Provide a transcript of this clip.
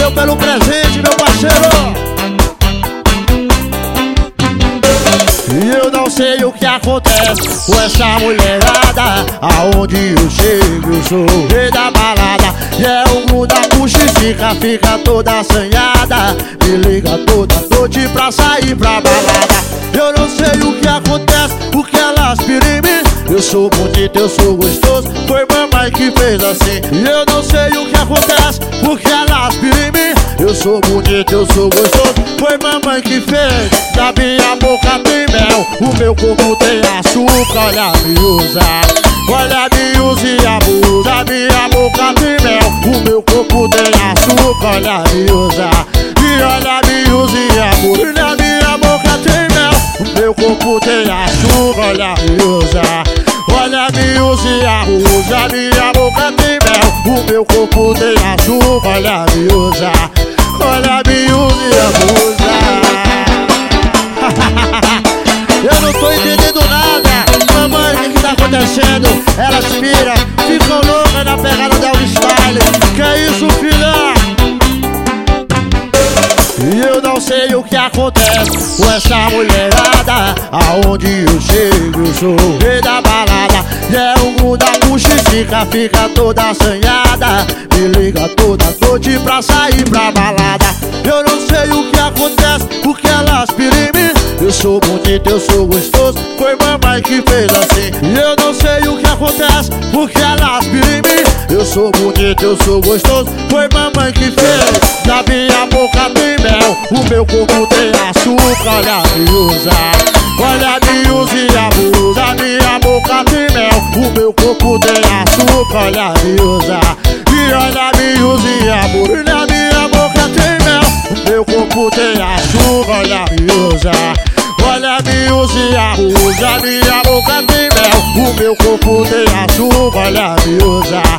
Valeu pelo presente, meu parceiro. E eu não sei o que acontece com essa mulherada. Aonde eu chego, eu sou o rei da balada. E é o mundo da puxifica, fica toda assanhada. Me liga toda noite pra sair pra balada. Eu não sei o que acontece, porque ela aspira em mim. Eu sou bonito, eu sou gostoso, foi mamãe que fez assim. E eu não sei o que acontece, porque ela aspira em mim. Eu sou bonito, eu sou gostoso, foi mamãe que fez. Da minha boca tem mel, o meu corpo tem açúcar. Olha, me usa, olha, me usa e abusa. Da minha boca tem mel, o meu corpo tem açúcar. Olha, me usa, e olha, me usa e abusa. Da minha boca tem mel, o meu corpo tem açúcar. Olha, me usa, olha, me usa e abusa. Minha boca tem mel, o meu corpo tem açúcar. Olha, me usa, olha, me usa e abusa. Eu não tô entendendo nada. Mamãe, o que tá acontecendo? Elas piram, ficam loucas na pegada da Elvis Style. Que é isso, filha? E eu não sei o que acontece com essa mulherada. Aonde eu chego, eu sou o rei da balada. E é o mundo da puxifica, fica toda assanhada. Me liga toda noite pra sair pra balada. Eu não sei o que acontece, porque ela aspira em mim. Eu sou bonito, eu sou gostoso, foi mamãe que fez assim. E eu não sei o que acontece, porque ela aspira em mim. Eu sou bonito, eu sou gostoso, foi mamãe que fez. Da minha boca tem mel, o meu corpo tem açúcar. Olha, me usa, olha, me usa e abusa. Da minha boca tem mel, o meu corpo tem açúcar. Olha, me usa, e olha, me usa e abusa. Da minha boca tem mel, o meu corpo tem açúcar. Olha, me usa, olha, me usa e abusa. Minha boca tem mel, o meu corpo tem açúcar. Olha, me usa,